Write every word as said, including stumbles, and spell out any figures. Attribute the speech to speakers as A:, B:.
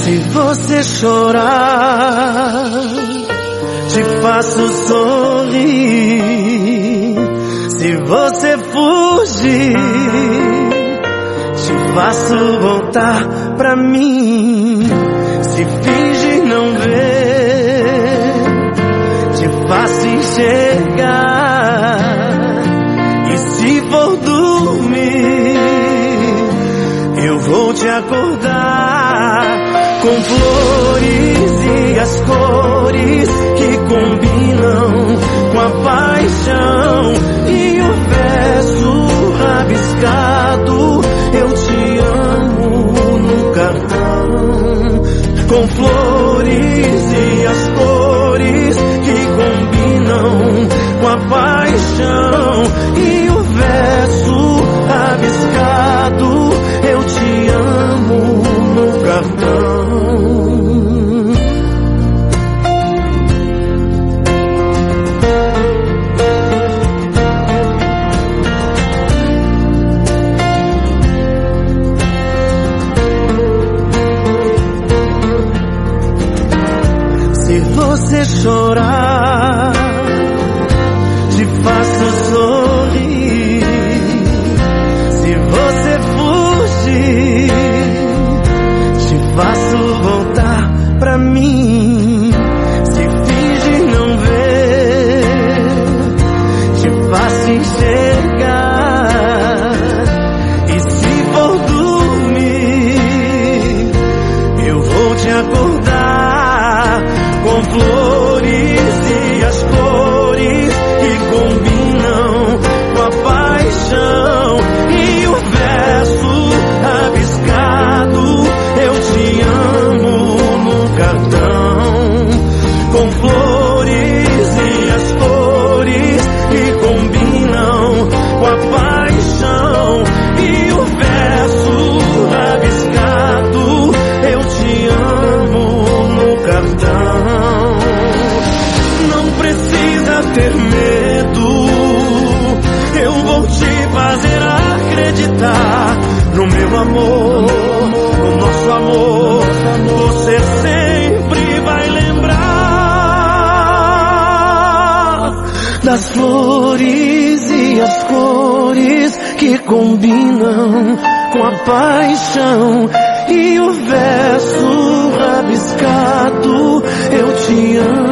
A: Se você chorar, te faço sorrir. Se você fugir, te faço voltar pra mim. Se fingir não ver, te faço enxergar. E se for dormir, eu vou te acordar com flores e as cores que combinam com a paixão e o verso rabiscado. Eu te amo no cartão. Com flores e as cores que combinam com a paixão e o verso rabiscado. Eu te amo no cartão. Se você chorar, te faço sorrir. Se você fugir, te faço voltar pra mim. Se fingir não ver, te faço enxergar. E se for dormir, eu vou te acordar com flores e as cores que combinam com a paixão e o verso rabiscado. Eu te amo no cartão. Com flores e as cores que combinam com a paixão e o verso rabiscado. Eu te amo no cartão. Não precisa ter medo, eu vou te fazer acreditar no meu amor, no nosso amor. Você sempre vai lembrar das flores e as cores que combinam com a paixão e o verso rabiscado. Eu te amo